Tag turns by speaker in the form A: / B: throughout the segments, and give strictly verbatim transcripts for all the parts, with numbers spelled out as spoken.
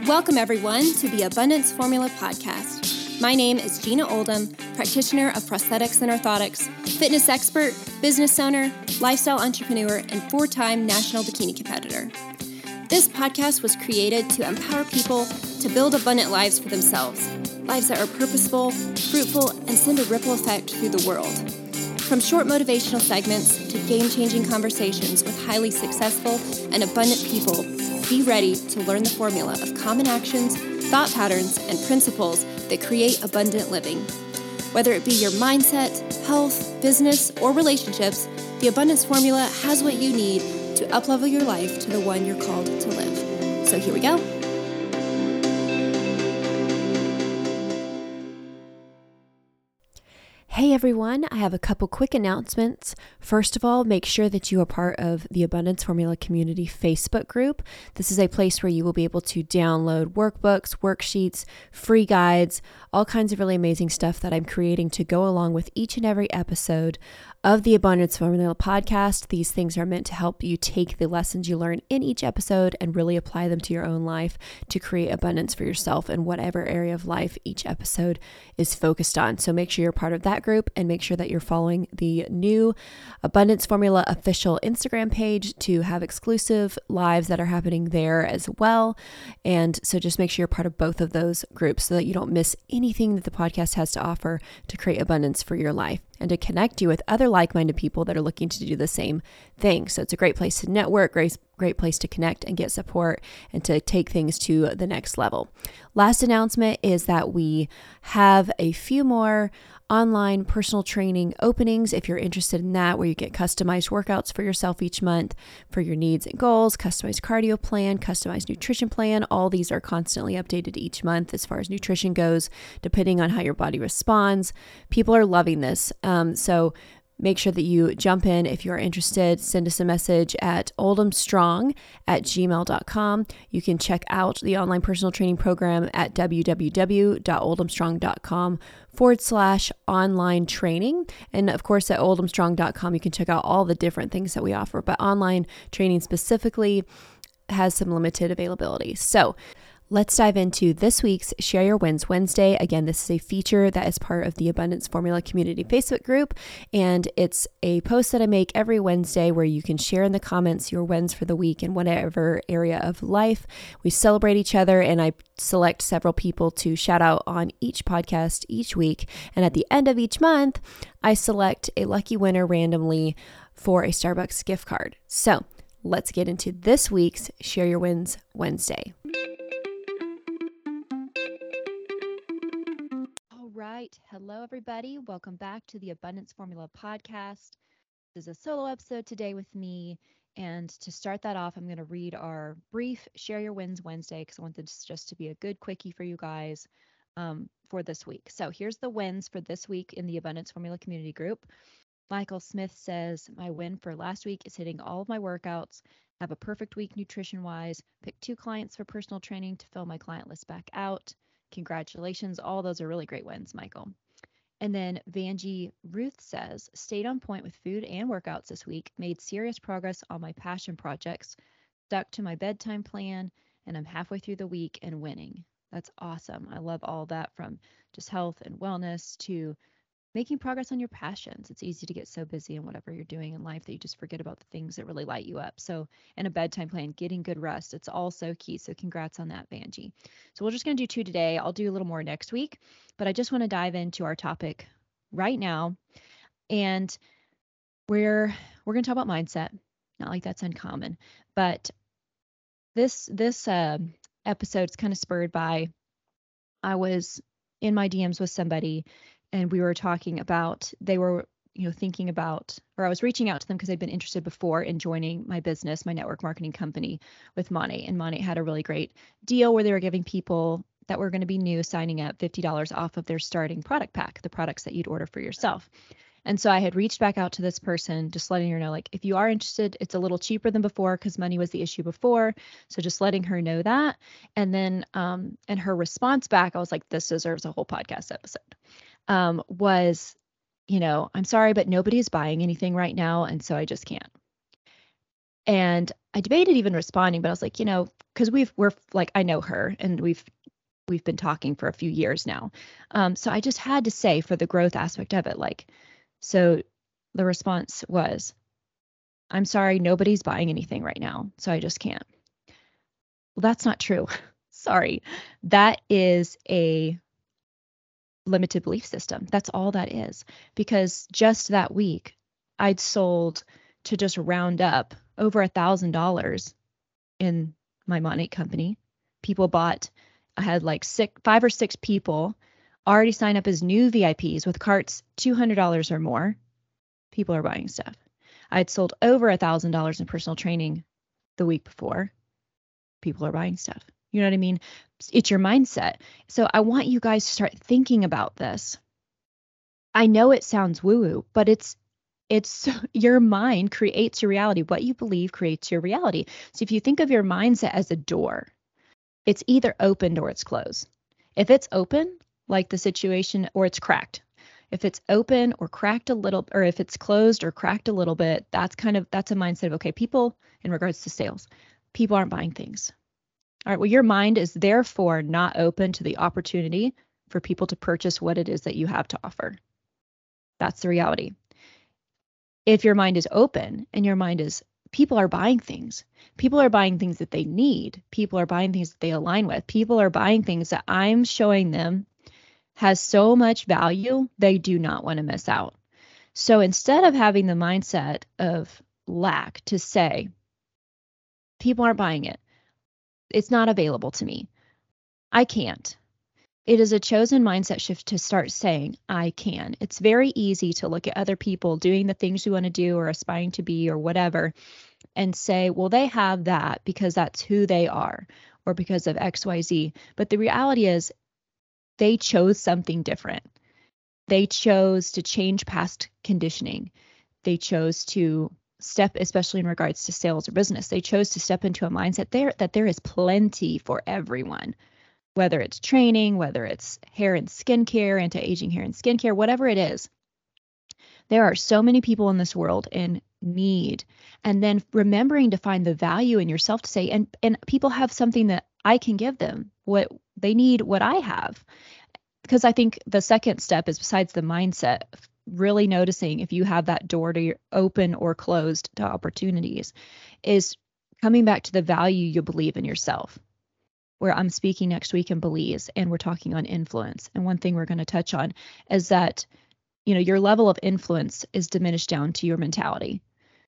A: Welcome, everyone, to the Abundance Formula podcast. My name is Gina Oldham, practitioner of prosthetics and orthotics, fitness expert, business owner, lifestyle entrepreneur, and four-time national bikini competitor. This podcast was created to empower people to build abundant lives for themselves, lives that are purposeful, fruitful, and send a ripple effect through the world. From short motivational segments to game-changing conversations with highly successful and abundant people, be ready to learn the formula of common actions, thought patterns, and principles that create abundant living. Whether it be your mindset, health, business, or relationships, the Abundance Formula has what you need to uplevel your life to the one you're called to live. So here we go. Hey everyone, I have a couple quick announcements. First of all, make sure that you are part of the Abundance Formula Community Facebook group. This is a place where you will be able to download workbooks, worksheets, free guides, all kinds of really amazing stuff that I'm creating to go along with each and every episode of the Abundance Formula podcast. These things are meant to help you take the lessons you learn in each episode and really apply them to your own life to create abundance for yourself in whatever area of life each episode is focused on. So make sure you're part of that group and make sure that you're following the new Abundance Formula official Instagram page to have exclusive lives that are happening there as well. And so just make sure you're part of both of those groups so that you don't miss anything that the podcast has to offer to create abundance for your life and to connect you with other like-minded people that are looking to do the same thing. So it's a great place to network, great, great place to connect and get support and to take things to the next level. Last announcement is that we have a few more online personal training openings if you're interested in that, where you get customized workouts for yourself each month for your needs and goals, customized cardio plan, customized nutrition plan. All these are constantly updated each month as far as nutrition goes, depending on how your body responds. People are loving this. Um, so make sure that you jump in if you're interested. Send us a message at oldhamstrong at gmail dot com. You can check out the online personal training program at www.oldhamstrong.com forward slash online training. And of course, at oldhamstrong dot com, you can check out all the different things that we offer. But online training specifically has some limited availability. So let's dive into this week's Share Your Wins Wednesday. Again, this is a feature that is part of the Abundance Formula Community Facebook group, and it's a post that I make every Wednesday where you can share in the comments your wins for the week in whatever area of life. We celebrate each other, and I select several people to shout out on each podcast each week. And at the end of each month, I select a lucky winner randomly for a Starbucks gift card. So let's get into this week's Share Your Wins Wednesday. Right. Hello, everybody. Welcome back to the Abundance Formula podcast. This is a solo episode today with me. And to start that off, I'm going to read our brief Share Your Wins Wednesday because I want this just to be a good quickie for you guys um, for this week. So here's the wins for this week in the Abundance Formula community group. Michael Smith says, my win for last week is hitting all of my workouts, have a perfect week nutrition-wise, pick two clients for personal training to fill my client list back out. Congratulations. All those are really great wins, Michael. And then Vanjie Ruth says, stayed on point with food and workouts this week, made serious progress on my passion projects, stuck to my bedtime plan, and I'm halfway through the week and winning. That's awesome. I love all that, from just health and wellness to making progress on your passions. It's easy to get so busy in whatever you're doing in life that you just forget about the things that really light you up. So, and a bedtime plan, getting good rest, it's all so key. So congrats on that, Vanjie. So we're just going to do two today. I'll do a little more next week, but I just want to dive into our topic right now. And we're, we're going to talk about mindset. Not like that's uncommon, but this, this uh, episode is kind of spurred by, I was in my D Ms with somebody and we were talking about, they were, you know, thinking about, or I was reaching out to them because they'd been interested before in joining my business, my network marketing company with Monat. And Monat had a really great deal where they were giving people that were going to be new signing up fifty dollars off of their starting product pack, the products that you'd order for yourself. And so I had reached back out to this person, just letting her know, like, if you are interested, it's a little cheaper than before because money was the issue before. So just letting her know that. And then, um, and her response back, I was like, this deserves a whole podcast episode. Um, was, you know, I'm sorry, but nobody is buying anything right now. And so I just can't. And I debated even responding, but I was like, you know, because we've we're like I know her and we've we've been talking for a few years now. Um, so I just had to say for the growth aspect of it, like, so the response was, I'm sorry, nobody's buying anything right now, so I just can't. Well, that's not true. Sorry. That is a limited belief system. That's all that is. Because just that week, I'd sold, to just round up, over a thousand dollars in my Monate company. People bought. I had like six, five or six people already sign up as new V I Ps with carts two hundred dollars or more. People are buying stuff. I'd sold over a thousand dollars in personal training the week before. People are buying stuff. You know what I mean? It's your mindset. So I want you guys to start thinking about this. I know it sounds woo-woo, but it's it's your mind creates your reality. What you believe creates your reality. So if you think of your mindset as a door, it's either opened or it's closed. If it's open, like the situation, or it's cracked. If it's open or cracked a little, or if it's closed or cracked a little bit, that's kind of, that's a mindset of, okay, people, in regards to sales, people aren't buying things. All right, well, your mind is therefore not open to the opportunity for people to purchase what it is that you have to offer. That's the reality. If your mind is open and your mind is, people are buying things, people are buying things that they need, people are buying things that they align with, people are buying things that I'm showing them has so much value, they do not want to miss out. So instead of having the mindset of lack, to say, people aren't buying it, it's not available to me, I can't. It is a chosen mindset shift to start saying, I can. It's very easy to look at other people doing the things you want to do or aspiring to be or whatever and say, well, they have that because that's who they are or because of X Y Z. But the reality is they chose something different. They chose to change past conditioning. They chose to step, especially in regards to sales or business, they chose to step into a mindset there that there is plenty for everyone. Whether it's training, whether it's hair and skincare, anti-aging hair and skincare, whatever it is, there are so many people in this world in need. And then remembering to find the value in yourself to say, and and people have something that I can give them, what they need, what I have. Because I think the second step is, besides the mindset, really noticing if you have that door to your open or closed to opportunities, is coming back to the value you believe in yourself. Where I'm speaking next week in Belize, and we're talking on influence. And one thing we're going to touch on is that, you know, your level of influence is diminished down to your mentality.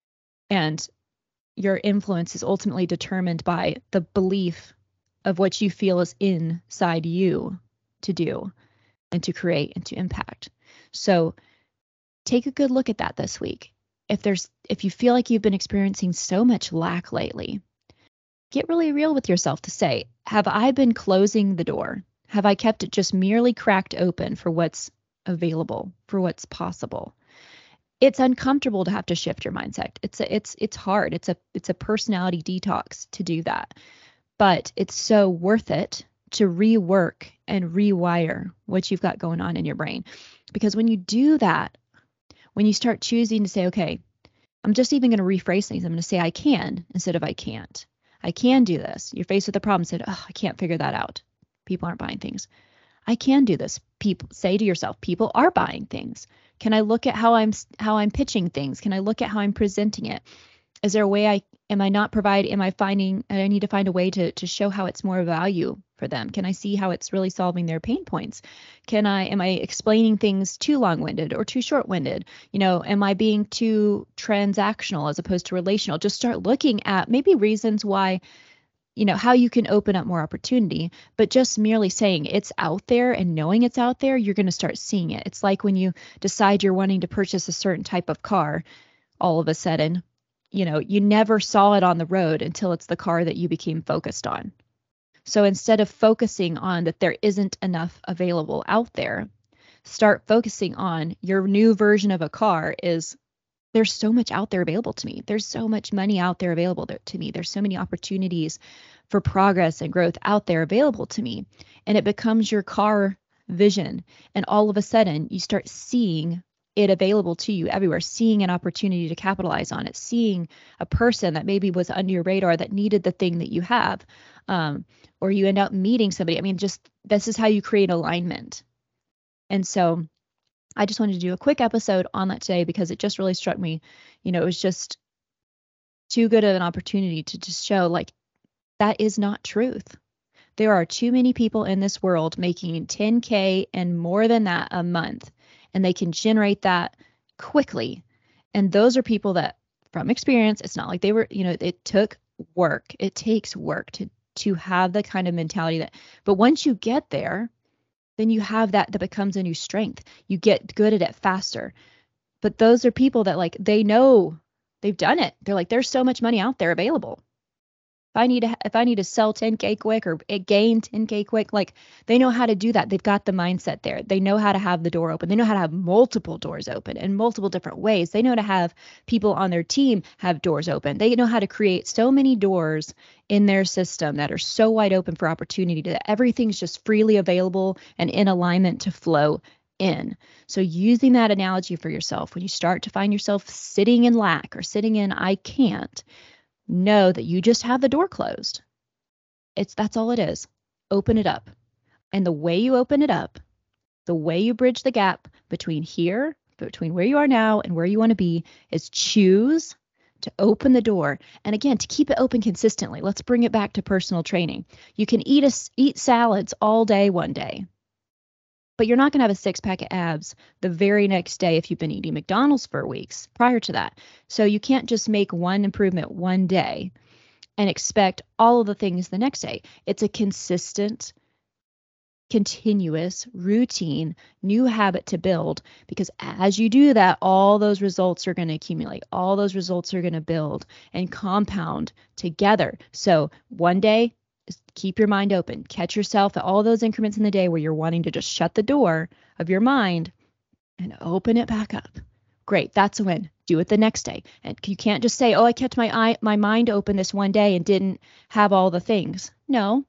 A: And your influence is ultimately determined by the belief of what you feel is inside you to do and to create and to impact. So take a good look at that this week. If there's, if you feel like you've been experiencing so much lack lately, get really real with yourself to say, have I been closing the door? Have I kept it just merely cracked open for what's available, for what's possible? It's uncomfortable to have to shift your mindset. It's a, it's it's hard. It's a it's a personality detox to do that. But it's so worth it to rework and rewire what you've got going on in your brain. Because when you do that, when you start choosing to say, okay, I'm just even going to rephrase things. I'm going to say I can instead of I can't. I can do this. You're faced with a problem, said, oh, I can't figure that out. People aren't buying things. I can do this. People, say to yourself, people are buying things. Can I look at how I'm how I'm pitching things? Can I look at how I'm presenting it? Is there a way I am I not provide? Am I finding? I need to find a way to to show how it's more value for them. Can I see how it's really solving their pain points? Can I am I explaining things too long-winded or too short-winded? You know, am I being too transactional as opposed to relational? Just start looking at maybe reasons why, you know, how you can open up more opportunity, but just merely saying it's out there and knowing it's out there, you're going to start seeing it. It's like when you decide you're wanting to purchase a certain type of car, all of a sudden, you know, you never saw it on the road until it's the car that you became focused on. So instead of focusing on that there isn't enough available out there, start focusing on your new version of a car is, there's so much out there available to me. There's so much money out there available to me. There's so many opportunities for progress and growth out there available to me. And it becomes your car vision. And all of a sudden you start seeing it available to you everywhere, seeing an opportunity to capitalize on it, seeing a person that maybe was under your radar that needed the thing that you have, um, or you end up meeting somebody. I mean, just this is how you create alignment. And so I just wanted to do a quick episode on that today because it just really struck me. You know, it was just too good of an opportunity to just show like that is not truth. There are too many people in this world making ten K and more than that a month, and they can generate that quickly. And those are people that, from experience, it's not like they were, you know, it took work. It takes work to to have the kind of mentality that, but once you get there, then you have that, that becomes a new strength. You get good at it faster. But those are people that like, they know they've done it. They're like, there's so much money out there available. If I need to, if I need to sell ten K quick or gain ten K quick, like they know how to do that. They've got the mindset there. They know how to have the door open. They know how to have multiple doors open in multiple different ways. They know to have people on their team have doors open. They know how to create so many doors in their system that are so wide open for opportunity that everything's just freely available and in alignment to flow in. So using that analogy for yourself, when you start to find yourself sitting in lack or sitting in I can't, know that you just have the door closed. It's that's all it is. Open it up. And the way you open it up, the way you bridge the gap between here, between where you are now and where you want to be, is choose to open the door. And again, to keep it open consistently. Let's bring it back to personal training. You can eat a, eat salads all day one day, but you're not going to have a six pack of abs the very next day if you've been eating McDonald's for weeks prior to that. So you can't just make one improvement one day and expect all of the things the next day. It's a consistent, continuous, routine, new habit to build, because as you do that, all those results are going to accumulate. All those results are going to build and compound together. So one day, keep your mind open. Catch yourself at all those increments in the day where you're wanting to just shut the door of your mind and open it back up. Great. That's a win. Do it the next day. And you can't just say, oh, I kept my eye, my mind open this one day and didn't have all the things. No.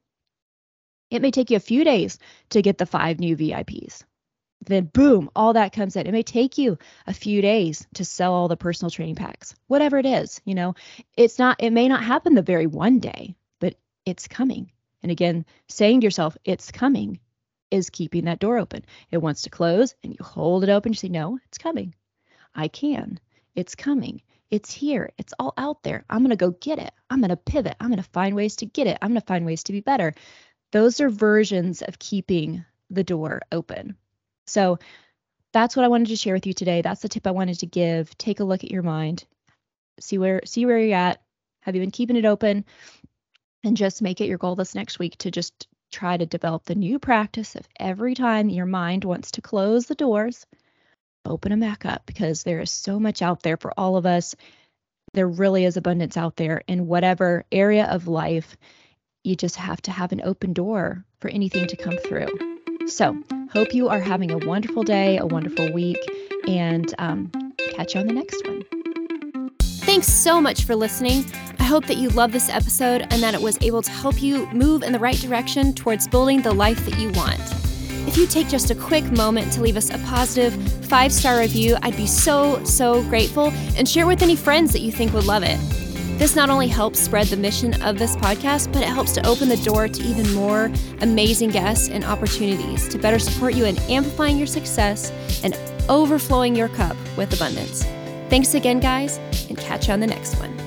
A: It may take you a few days to get the five new V I Ps. Then boom, all that comes in. It may take you a few days to sell all the personal training packs, whatever it is. You know, it's not, it may not happen the very one day, but it's coming. And again, saying to yourself, it's coming, is keeping that door open. It wants to close and you hold it open. You say, no, it's coming. I can. It's coming. It's here. It's all out there. I'm going to go get it. I'm going to pivot. I'm going to find ways to get it. I'm going to find ways to be better. Those are versions of keeping the door open. So that's what I wanted to share with you today. That's the tip I wanted to give. Take a look at your mind. See where, see where you're at. Have you been keeping it open? And just make it your goal this next week to just try to develop the new practice of every time your mind wants to close the doors, open them back up, because there is so much out there for all of us. There really is abundance out there in whatever area of life. You just have to have an open door for anything to come through. So hope you are having a wonderful day, a wonderful week, and um, catch you on the next one.
B: Thanks so much for listening. I hope that you love this episode and that it was able to help you move in the right direction towards building the life that you want. If you take just a quick moment to leave us a positive five-star review, I'd be so, so grateful, and share with any friends that you think would love it. This not only helps spread the mission of this podcast, but it helps to open the door to even more amazing guests and opportunities to better support you in amplifying your success and overflowing your cup with abundance. Thanks again, guys, and catch you on the next one.